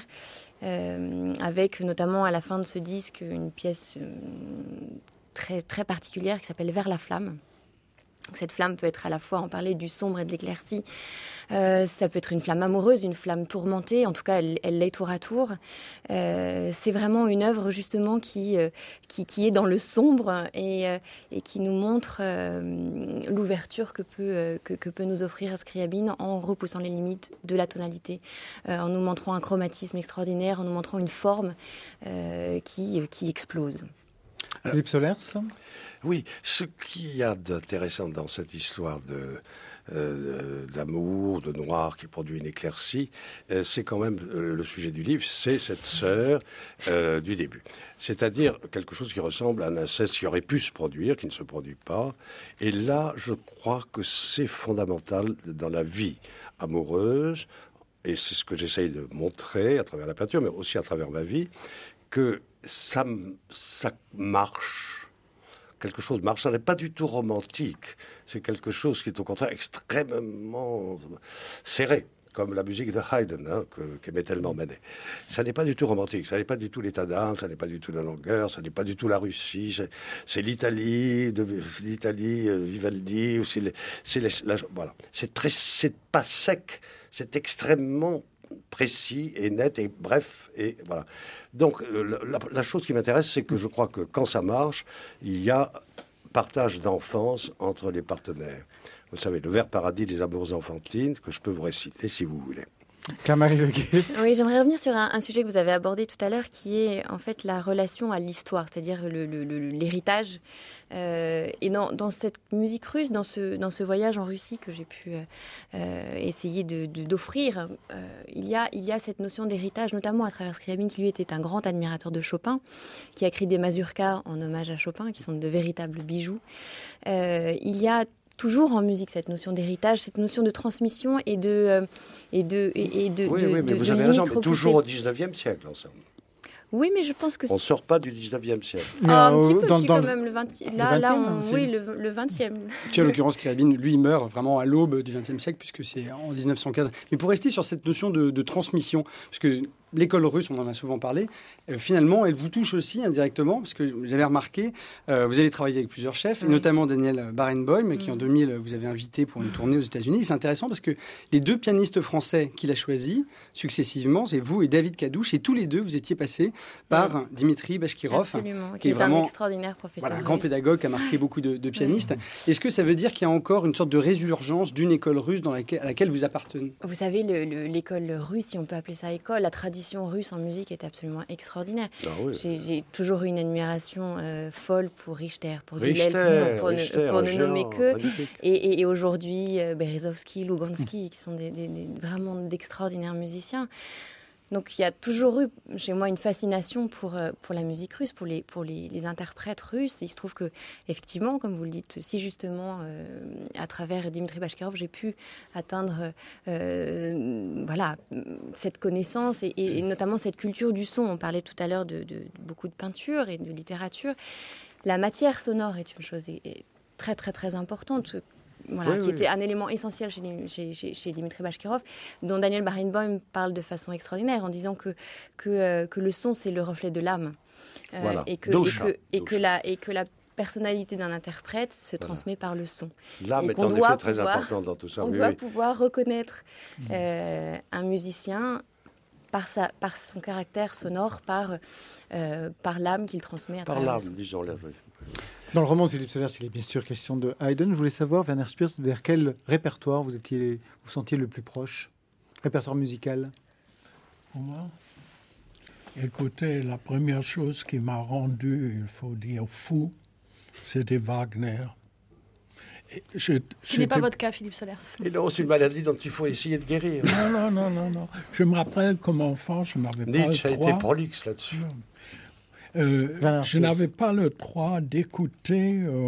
euh, avec notamment à la fin de ce disque une pièce euh, très, très particulière qui s'appelle « Vers la flamme ». Cette flamme peut être à la fois, on parlait du sombre et de l'éclaircie, euh, ça peut être une flamme amoureuse, une flamme tourmentée, en tout cas elle, elle l'est tour à tour. Euh, c'est vraiment une œuvre justement qui, euh, qui, qui est dans le sombre et, euh, et qui nous montre euh, l'ouverture que peut, euh, que, que peut nous offrir Scriabine en repoussant les limites de la tonalité, euh, en nous montrant un chromatisme extraordinaire, en nous montrant une forme euh, qui, qui explose. Philippe Solers ? Oui, ce qu'il y a d'intéressant dans cette histoire de, euh, d'amour, de noir qui produit une éclaircie, euh, c'est quand même euh, le sujet du livre, c'est cette sœur euh, du début. C'est-à-dire quelque chose qui ressemble à un inceste qui aurait pu se produire, qui ne se produit pas. Et là, je crois que c'est fondamental dans la vie amoureuse, et c'est ce que j'essaye de montrer à travers la peinture, mais aussi à travers ma vie, que ça, ça marche. Quelque chose marche, ça n'est pas du tout romantique. C'est quelque chose qui est au contraire extrêmement serré, comme la musique de Haydn, hein, que, qu'aimait tellement Manet. Ça n'est pas du tout romantique, ça n'est pas du tout l'état d'âme, ça n'est pas du tout la longueur, ça n'est pas du tout la Russie, c'est, c'est l'Italie, de, l'Italie, euh, Vivaldi, ou c'est, les, c'est les, la, voilà. C'est très, c'est pas sec, c'est extrêmement précis et net et bref et voilà. Donc euh, la, la chose qui m'intéresse, c'est que je crois que quand ça marche, il y a partage d'enfance entre les partenaires. Vous savez, le vers paradis des amours enfantines que je peux vous réciter si vous voulez. Claire-Marie Leguet. Oui, j'aimerais revenir sur un, un sujet que vous avez abordé tout à l'heure, qui est en fait la relation à l'histoire, c'est-à-dire le, le, le, l'héritage. Euh, et dans, dans cette musique russe, dans ce, dans ce voyage en Russie que j'ai pu euh, essayer de, de, d'offrir, euh, il, y a, il y a cette notion d'héritage, notamment à travers Scriabine, qui lui était un grand admirateur de Chopin, qui a écrit des mazurkas en hommage à Chopin, qui sont de véritables bijoux. Euh, il y a toujours en musique cette notion d'héritage, cette notion de transmission et de euh, et de et de oui, de, oui, mais de, vous de avez raison, mais toujours au dix-neuvième siècle ensemble. Oui, mais je pense que on ne sort pas du dix-neuvième siècle. Ah, un petit peu, dans, si, dans quand même, le vingtième. Là, le là, on, oui, le, le vingtième. Puis, en l'occurrence, Scriabine, lui, meurt vraiment à l'aube du vingtième siècle, puisque c'est en dix-neuf cent quinze. Mais pour rester sur cette notion de, de transmission, parce que l'école russe, on en a souvent parlé, euh, finalement, elle vous touche aussi indirectement, parce que j'avais remarqué, euh, vous avez travaillé avec plusieurs chefs, oui. et notamment Daniel Barenboim, mmh. qui en deux mille vous avez invité pour une tournée aux États-Unis. Et c'est intéressant parce que les deux pianistes français qu'il a choisis successivement, c'est vous et David Kadouche, et tous les deux, vous étiez passés par mmh. Dimitri Bashkirov, Absolument, qui, qui est, est vraiment un extraordinaire professeur. Voilà, un grand pédagogue qui a marqué beaucoup de, de pianistes. Mmh. Est-ce que ça veut dire qu'il y a encore une sorte de résurgence d'une école russe dans laquelle, à laquelle vous appartenez ? Vous savez, le, le, l'école russe, si on peut appeler ça école, la tradition russe en musique est absolument extraordinaire. Ah oui. j'ai, j'ai toujours eu une admiration euh, folle pour Richter, pour Richter, Gilels, pour, Richter, ne, pour ne géant, nommer que. Magnifique. Et, et, et aujourd'hui, euh, Berezovsky, Lugansky, qui sont des, des, des, vraiment d'extraordinaires musiciens. Donc il y a toujours eu chez moi une fascination pour, pour la musique russe, pour, les, pour les, les interprètes russes. Il se trouve que, effectivement, comme vous le dites si justement, euh, à travers Dimitri Bashkirov, j'ai pu atteindre euh, voilà, cette connaissance et, et, et notamment cette culture du son. On parlait tout à l'heure de, de, de beaucoup de peinture et de littérature. la matière sonore est une chose très très très importante. Voilà, oui, qui oui. était un élément essentiel chez, chez, chez, chez Dimitri Bashkirov, dont Daniel Barenboim parle de façon extraordinaire en disant que, que, euh, que le son, c'est le reflet de l'âme. Euh, voilà. Et que, et que, et que la, et que la personnalité d'un interprète se voilà. transmet par le son. L'âme est en effet très pouvoir, importante dans tout ça. On oui, doit oui. pouvoir reconnaître euh, un musicien par, sa, par son caractère sonore, par, euh, par l'âme qu'il transmet à par travers l'âme, le son. disons-le. Oui. Dans le roman de Philippe Solers, il est bien sûr question de Haydn. Je voulais savoir, Werner Spitz, vers quel répertoire vous étiez, vous sentiez le plus proche? Répertoire musical? Pour moi, écoutez, la première chose qui m'a rendu, il faut dire, fou, c'était Wagner. Je, Ce n'est pas votre cas, Philippe Solers. Et non, c'est une maladie dont il faut essayer de guérir. Non, non, non, non, non. Je me rappelle comme enfant, je n'avais pas Nietzsche le droit... a été prolixe là-dessus. Non. Euh, je n'avais pas le droit d'écouter euh,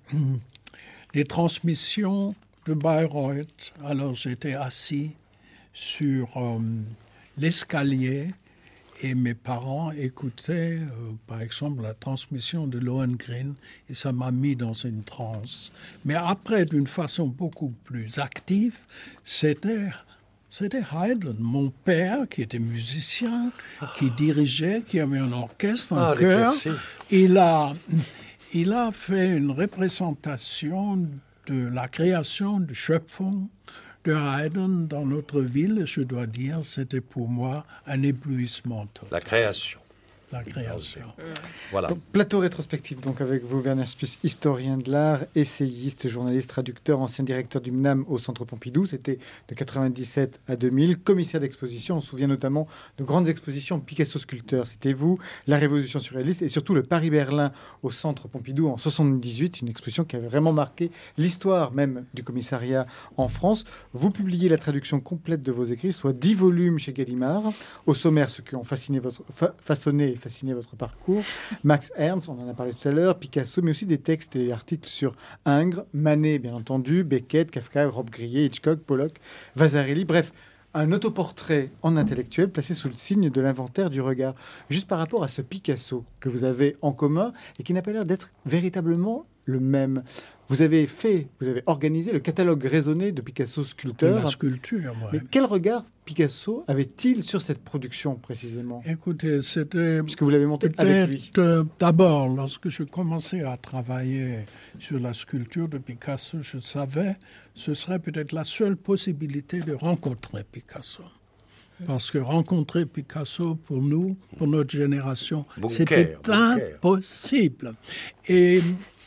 les transmissions de Bayreuth. Alors j'étais assis sur euh, l'escalier et mes parents écoutaient, euh, par exemple, la transmission de Lohengrin et ça m'a mis dans une transe. Mais après, d'une façon beaucoup plus active, c'était... C'était Haydn, mon père, qui était musicien, qui dirigeait, qui avait un orchestre, un ah, chœur. Il a, il a fait une représentation de la création de Schöpfung de Haydn dans notre ville. Je dois dire, c'était pour moi un éblouissement total. La création. La création. Voilà. Donc, plateau rétrospectif donc avec vous, Werner Spitz, historien de l'art, essayiste, journaliste, traducteur, ancien directeur du M N A M au Centre Pompidou. C'était de quatre-vingt-dix-sept à deux mille, commissaire d'exposition. On se souvient notamment de grandes expositions Picasso sculpteur. C'était vous, la Révolution surréaliste et surtout le Paris-Berlin au Centre Pompidou en soixante-dix-huit, une exposition qui avait vraiment marqué l'histoire même du commissariat en France. Vous publiez la traduction complète de vos écrits, soit dix volumes chez Gallimard. Au sommaire, ceux qui ont fasciné votre, fa- façonné fasciné votre parcours. Max Ernst, on en a parlé tout à l'heure, Picasso, mais aussi des textes et articles sur Ingres, Manet, bien entendu, Beckett, Kafka, Rob Grillet, Hitchcock, Pollock, Vasarely, bref, un autoportrait en intellectuel placé sous le signe de l'inventaire du regard. Juste par rapport à ce Picasso que vous avez en commun et qui n'a pas l'air d'être véritablement le même. Vous avez fait, vous avez organisé le catalogue raisonné de Picasso sculpteur. De la sculpture, ouais. Mais quel regard Picasso avait-il sur cette production précisément? Écoutez, c'était... Puisque vous l'avez monté avec lui. Euh, d'abord, lorsque je commençais à travailler sur la sculpture de Picasso, je savais que ce serait peut-être la seule possibilité de rencontrer Picasso. Parce que rencontrer Picasso, pour nous, pour notre génération, Bunker, c'était Bunker. impossible. Et...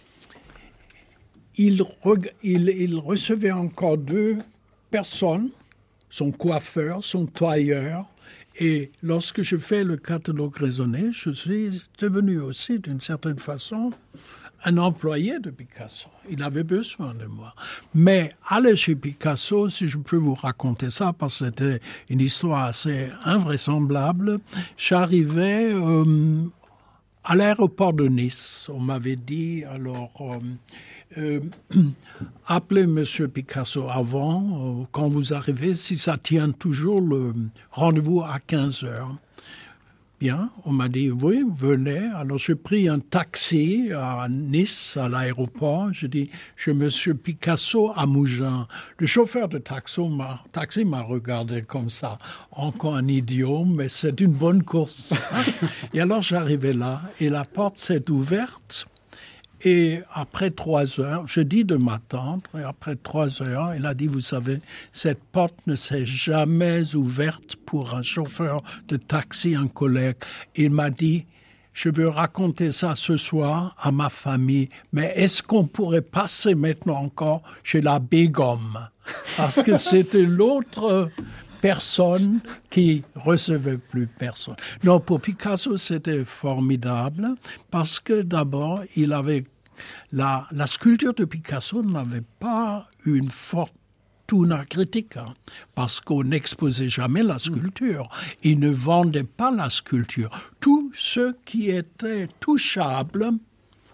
Il, reg- il, il recevait encore deux personnes, son coiffeur, son tailleur. Et lorsque je fais le catalogue raisonné, je suis devenu aussi, d'une certaine façon, un employé de Picasso. Il avait besoin de moi. Mais aller chez Picasso, si je peux vous raconter ça, parce que c'était une histoire assez invraisemblable, j'arrivais euh, à l'aéroport de Nice. On m'avait dit, alors... Euh, Euh, appelez Monsieur Picasso avant, euh, quand vous arrivez, si ça tient toujours le rendez-vous à quinze heures. Bien, on m'a dit, oui, venez. Alors, j'ai pris un taxi à Nice, à l'aéroport. Je dis, je Monsieur Picasso à Mougins. Le chauffeur de taxi m'a, taxi m'a regardé comme ça. Encore un idiot, mais c'est une bonne course. Et alors, j'arrivais là, et la porte s'est ouverte. Et après trois heures, je dis de m'attendre, et après trois heures, il a dit, vous savez, cette porte ne s'est jamais ouverte pour un chauffeur de taxi, un collègue. Il m'a dit, je veux raconter ça ce soir à ma famille, mais est-ce qu'on pourrait passer maintenant encore chez la Begum? Parce que c'était l'autre... personne qui recevait plus personne. Non, pour Picasso, c'était formidable parce que d'abord, il avait la, la sculpture de Picasso n'avait pas une fortuna critica parce qu'on n'exposait jamais la sculpture. Il ne vendait pas la sculpture. Tout ce qui était touchable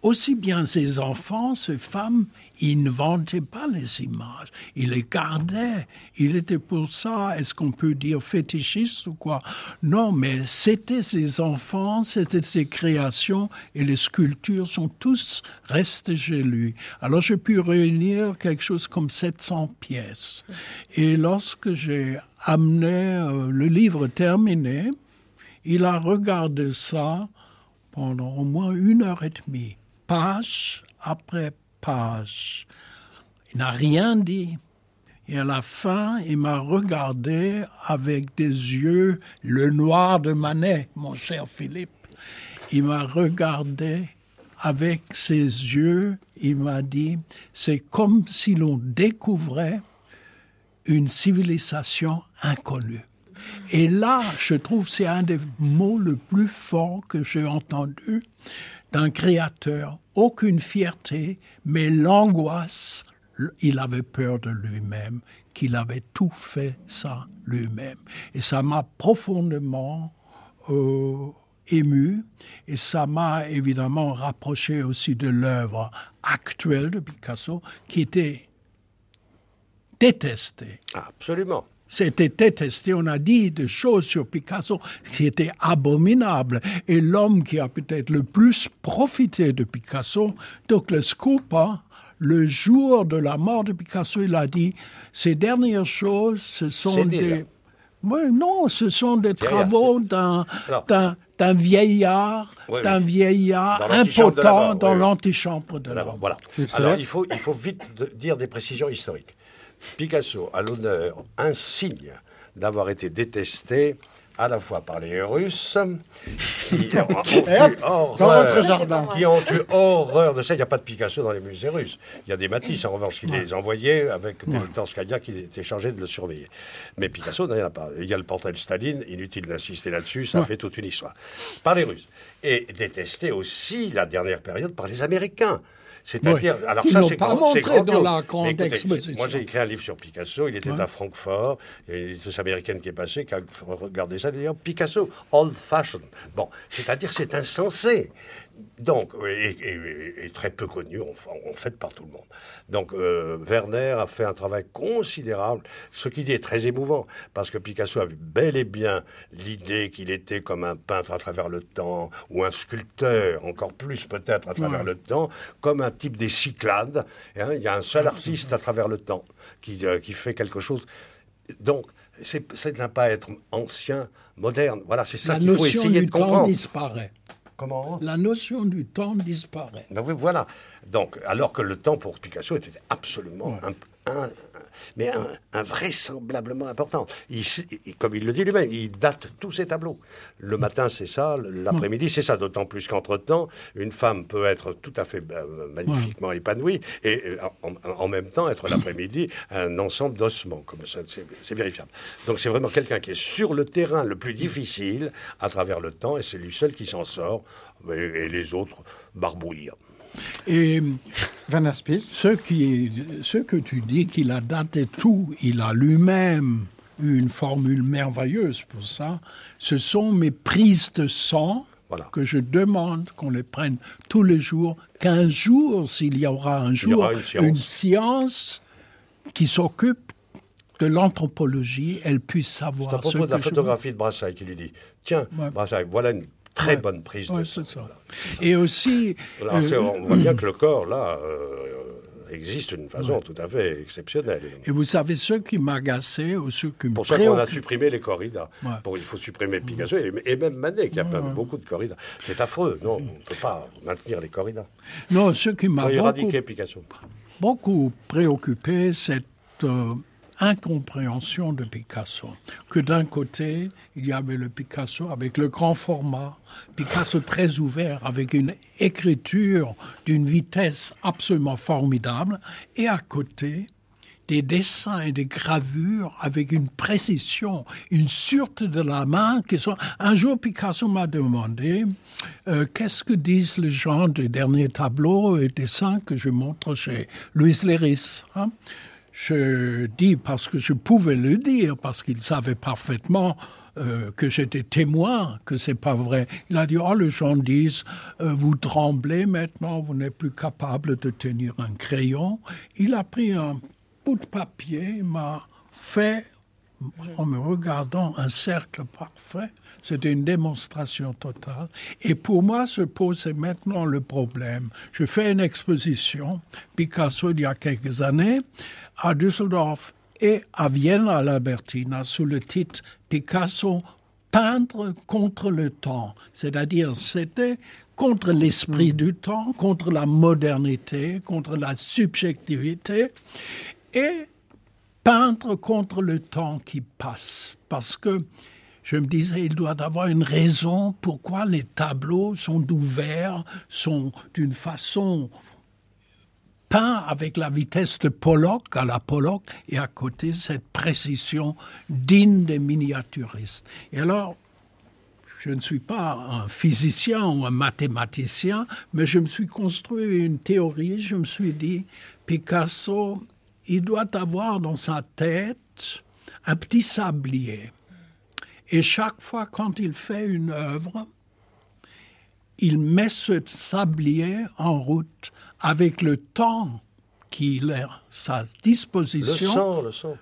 aussi bien ses enfants, ses femmes, il n'inventait pas les images, il les gardait. Il était pour ça, est-ce qu'on peut dire fétichiste ou quoi? Non, mais c'était ses enfants, c'était ses créations, et les sculptures sont tous restées chez lui. Alors j'ai pu réunir quelque chose comme sept cents pièces. Et lorsque j'ai amené euh, le livre terminé, il a regardé ça pendant au moins une heure et demie, page après page. Il n'a rien dit. Et à la fin, il m'a regardé avec des yeux, le noir de Manet, mon cher Philippe. Il m'a regardé avec ses yeux, il m'a dit, c'est comme si l'on découvrait une civilisation inconnue. Et là, je trouve que c'est un des mots les plus forts que j'ai entendus d'un créateur. Aucune fierté, mais l'angoisse. Il avait peur de lui-même, qu'il avait tout fait ça lui-même. Et ça m'a profondément euh, ému, et ça m'a évidemment rapproché aussi de l'œuvre actuelle de Picasso, qui était détestée. Absolument. C'était détesté. On a dit des choses sur Picasso qui étaient abominables. Et l'homme qui a peut-être le plus profité de Picasso, Douglas Cooper, le jour de la mort de Picasso, il a dit « Ces dernières choses, ce sont des... » Oui, non, ce sont des C'est travaux d'un, d'un, d'un vieillard, oui, d'un oui. vieillard impotent dans oui, l'antichambre de la mort. Voilà. Alors, il faut, il faut vite dire des précisions historiques. Picasso a l'honneur insigne d'avoir été détesté à la fois par les Russes, qui ont, ont eu horreur, dans votre jardin. qui ont eu horreur de ça. Il n'y a pas de Picasso dans les musées russes. Il y a des Matisse, en revanche, qui ouais. les envoyaient avec ouais. Torskaya qui était chargé de le surveiller. Mais Picasso, il n'y en a pas. Il y a le portrait de Staline, inutile d'insister là-dessus, ça ouais. fait toute une histoire. Par les Russes. Et détesté aussi, la dernière période, par les Américains. C'est-à-dire, oui. alors ça, c'est grand, c'est grand. Dans la grande écoutez, exposition. Moi, j'ai écrit un livre sur Picasso. Il était ouais. à Francfort. Il y a une éditrice américaine qui est passée, qui a regardé ça, d'ailleurs. Picasso, old-fashioned. Bon, c'est-à-dire, c'est insensé. Donc, et, et, et très peu connu, en, en fait, par tout le monde. Donc, euh, Werner a fait un travail considérable, ce qui est très émouvant, parce que Picasso avait bel et bien l'idée qu'il était comme un peintre à travers le temps, ou un sculpteur, encore plus peut-être à travers ouais. le temps, comme un type des Cyclades. Hein, il y a un seul artiste à travers le temps qui, euh, qui fait quelque chose. Donc, c'est, c'est de ne pas être ancien, moderne. Voilà, c'est ça La qu'il faut essayer de comprendre. La notion du temps disparaît. Comment ? La notion du temps disparaît. Ben oui, voilà. Donc, alors que le temps pour Picasso était absolument, ouais. un, un, un, mais un, invraisemblablement important. Il, il, comme il le dit lui-même, il date tous ses tableaux. Le matin, c'est ça. L'après-midi, c'est ça. D'autant plus qu'entre-temps, une femme peut être tout à fait euh, magnifiquement ouais. épanouie et en, en même temps être l'après-midi un ensemble d'ossements. Comme ça, c'est, c'est vérifiable. Donc, c'est vraiment quelqu'un qui est sur le terrain le plus difficile à travers le temps et c'est lui seul qui s'en sort et, et les autres barbouillent. Et Werner Spies. Ce, qui, ce que tu dis qu'il a daté tout, il a lui-même eu une formule merveilleuse pour ça. Ce sont mes prises de sang voilà. que je demande qu'on les prenne tous les jours, qu'un jour, s'il y aura un jour aura une, science. une science qui s'occupe de l'anthropologie, elle puisse savoir. C'est à propos ce de la que photographie je... de Brassailles qui lui dit tiens, ouais. Brassailles, voilà une très ouais. bonne prise ouais, de sang. Ça. Voilà. Et aussi... Alors, euh, on voit bien que le corps, là, euh, existe d'une façon ouais. tout à fait exceptionnelle. Et vous savez, ce qui m'agaçait, ou ce qui me Pour ça qu'on a supprimé les corridas. Ouais. Bon, il faut supprimer Picasso, et, et même Manet, qui a ouais. beaucoup de corridas. C'est affreux, non, on ne peut pas maintenir les corridas. Non, ce qui m'a beaucoup, Picasso. beaucoup préoccupé, c'est... Euh, incompréhension de Picasso. Que d'un côté, il y avait le Picasso avec le grand format, Picasso très ouvert, avec une écriture d'une vitesse absolument formidable, et à côté, des dessins et des gravures avec une précision, une sûreté de la main. Qui sont... Un jour, Picasso m'a demandé euh, qu'est-ce que disent les gens des derniers tableaux et dessins que je montre chez Louis Léris, hein? je dis parce que je pouvais le dire, parce qu'il savait parfaitement euh, que j'étais témoin, que c'est pas vrai. Il a dit, oh, les gens disent, euh, vous tremblez maintenant, vous n'êtes plus capable de tenir un crayon. Il a pris un bout de papier, il m'a fait, en me regardant, un cercle parfait. C'était une démonstration totale. Et pour moi, se posait maintenant le problème. Je fais une exposition, Picasso, il y a quelques années, à Düsseldorf et à Vienne, à l'Albertina, sous le titre Picasso, peindre contre le temps. C'est-à-dire, c'était contre l'esprit mmh. du temps, contre la modernité, contre la subjectivité, et peindre contre le temps qui passe. Parce que je me disais, il doit y avoir une raison pourquoi les tableaux sont ouverts, sont d'une façon peints avec la vitesse de Pollock, à la Pollock, et à côté cette précision digne des miniaturistes. Et alors, je ne suis pas un physicien ou un mathématicien, mais je me suis construit une théorie, je me suis dit, Picasso, il doit avoir dans sa tête un petit sablier. Et chaque fois quand il fait une œuvre, il met ce sablier en route avec le temps qu'il a à sa disposition. Le sang, le sang.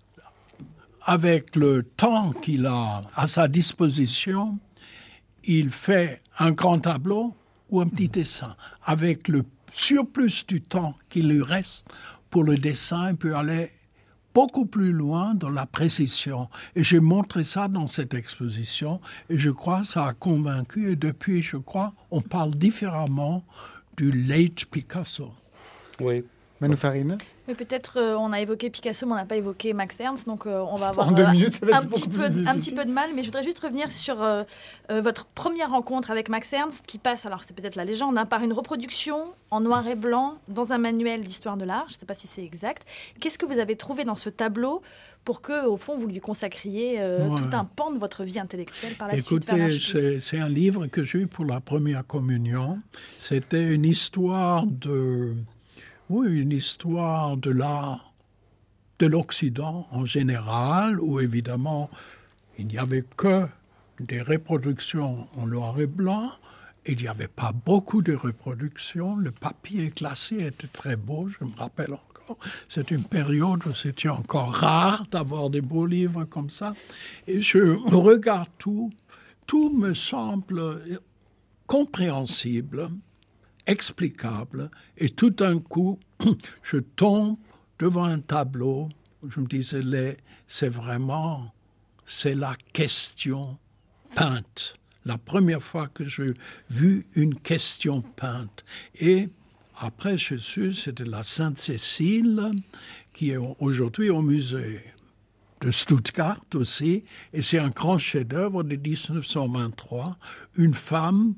Avec le temps qu'il a à sa disposition, il fait un grand tableau ou un petit dessin. Avec le surplus du temps qui lui reste pour le dessin, il peut aller beaucoup plus loin dans la précision. Et j'ai montré ça dans cette exposition et je crois que ça a convaincu. Et depuis, je crois, on parle différemment du late Picasso. Oui. Manu Farina. Mais peut-être euh, on a évoqué Picasso, mais on n'a pas évoqué Max Ernst, donc euh, on va avoir en deux minutes, ça va un, être petit beaucoup peu, plus un petit peu de mal. Mais je voudrais juste revenir sur euh, euh, votre première rencontre avec Max Ernst, qui passe, alors c'est peut-être la légende, hein, par une reproduction en noir et blanc dans un manuel d'histoire de l'art. Je ne sais pas si c'est exact. Qu'est-ce que vous avez trouvé dans ce tableau pour que, au fond, vous lui consacriez euh, ouais. tout un pan de votre vie intellectuelle par la Écoutez, suite? Écoutez, c'est, c'est un livre que j'ai eu pour la première communion. C'était une histoire de... Oui, une histoire de l'art, de l'Occident en général, où évidemment, il n'y avait que des reproductions en noir et blanc. Il n'y avait pas beaucoup de reproductions. Le papier glacé était très beau, je me rappelle encore. C'est une période où c'était encore rare d'avoir des beaux livres comme ça. Et je regarde tout. Tout me semble compréhensible, explicable, et tout d'un coup, je tombe devant un tableau, je me disais, c'est vraiment, c'est la question peinte. La première fois que j'ai vu une question peinte. Et après, je suis, c'était la Sainte-Cécile, qui est aujourd'hui au musée de Stuttgart aussi, et c'est un grand chef-d'œuvre de dix-neuf cent vingt-trois, une femme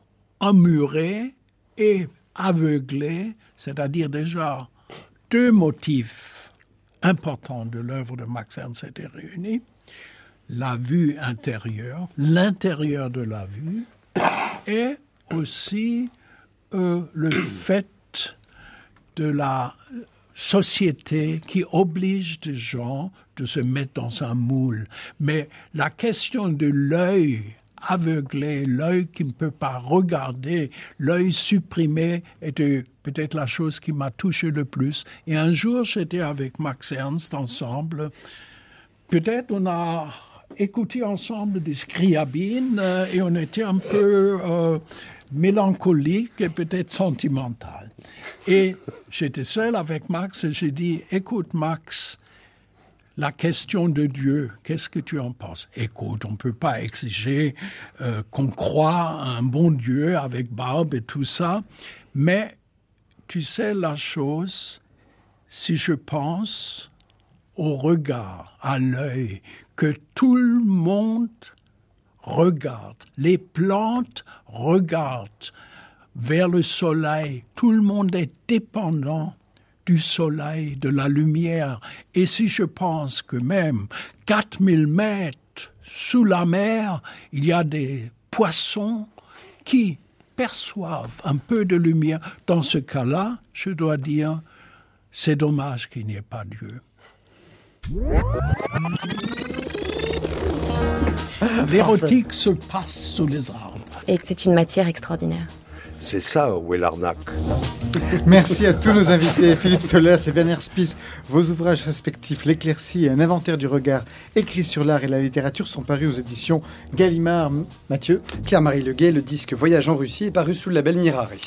emmurée et aveuglée, c'est-à-dire déjà deux motifs importants de l'œuvre de Max Ernst étaient réunis, la vue intérieure, l'intérieur de la vue, et aussi euh, le fait de la société qui oblige des gens de se mettre dans un moule. Mais la question de l'œil aveuglé, l'œil qui ne peut pas regarder, l'œil supprimé était peut-être la chose qui m'a touché le plus. Et un jour, j'étais avec Max Ernst ensemble. Peut-être on a écouté ensemble des Scriabine euh, et on était un peu euh, mélancolique et peut-être sentimental. Et j'étais seul avec Max et j'ai dit, écoute Max, la question de Dieu, qu'est-ce que tu en penses? Écoute, on ne peut pas exiger euh, qu'on croie à un bon Dieu avec barbe et tout ça, mais tu sais la chose, si je pense au regard, à l'œil, que tout le monde regarde, les plantes regardent vers le soleil, tout le monde est dépendant du soleil, de la lumière. Et si je pense que même quatre mille mètres sous la mer, il y a des poissons qui perçoivent un peu de lumière, dans ce cas-là, je dois dire, C'est dommage qu'il n'y ait pas Dieu. L'érotique se passe sous les arbres. Et que c'est une matière extraordinaire. C'est ça où est l'arnaque. Merci à tous nos invités, Philippe Solers et Werner Spies. Vos ouvrages respectifs, L'éclaircie et un inventaire du regard, écrit sur l'art et la littérature, sont parus aux éditions Gallimard. Mathieu. Claire-Marie Leguet, le disque Voyage en Russie est paru sous le label Mirari.